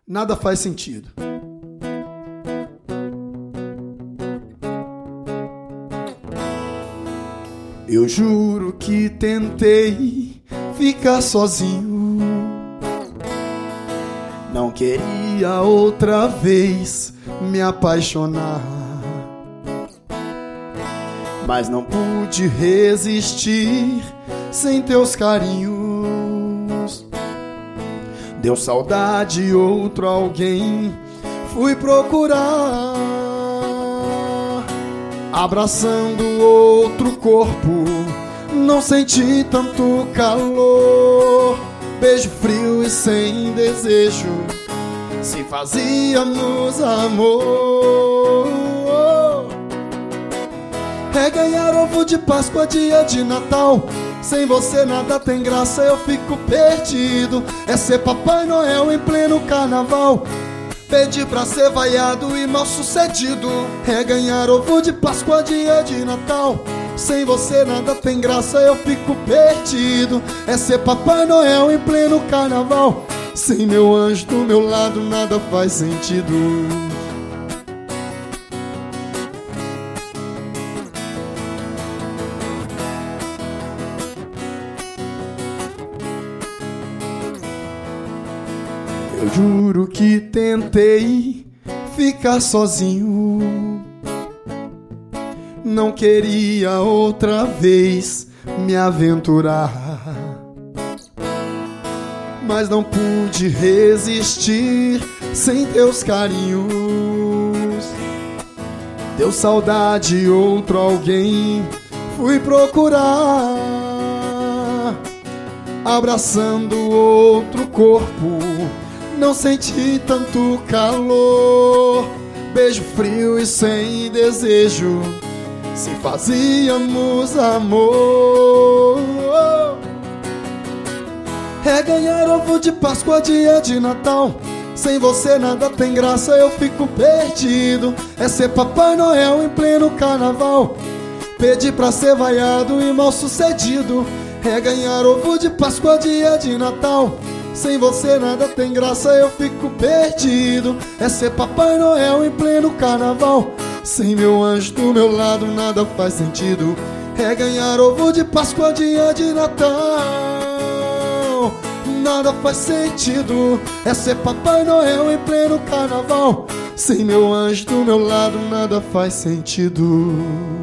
nada faz sentido. Eu juro que tentei ficar sozinho, não queria outra vez me apaixonar, mas não pude resistir sem teus carinhos. Deu saudade outro alguém, fui procurar, abraçando outro corpo, não senti tanto calor. Beijo frio e sem desejo, se fazíamos amor. É ganhar ovo de Páscoa, dia de Natal. Sem você nada tem graça, eu fico perdido. É ser Papai Noel em pleno carnaval, pedir pra ser vaiado e mal sucedido. É ganhar ovo de Páscoa, dia de Natal. Sem você nada tem graça, eu fico perdido. É ser Papai Noel em pleno carnaval. Sem meu anjo do meu lado nada faz sentido. Eu juro que tentei ficar sozinho, não queria outra vez me aventurar, mas não pude resistir sem teus carinhos. Deu saudade outro alguém, fui procurar, abraçando outro corpo, não senti tanto calor. Beijo frio e sem desejo, se fazíamos amor. É ganhar ovo de Páscoa, dia de Natal. Sem você nada tem graça, eu fico perdido. É ser Papai Noel em pleno carnaval, pedir pra ser vaiado e mal sucedido. É ganhar ovo de Páscoa, dia de Natal. Sem você nada tem graça, eu fico perdido. É ser Papai Noel em pleno carnaval. Sem meu anjo do meu lado nada faz sentido. É ganhar ovo de Páscoa, dia de Natal. Nada faz sentido. É ser Papai Noel em pleno carnaval. Sem meu anjo do meu lado nada faz sentido.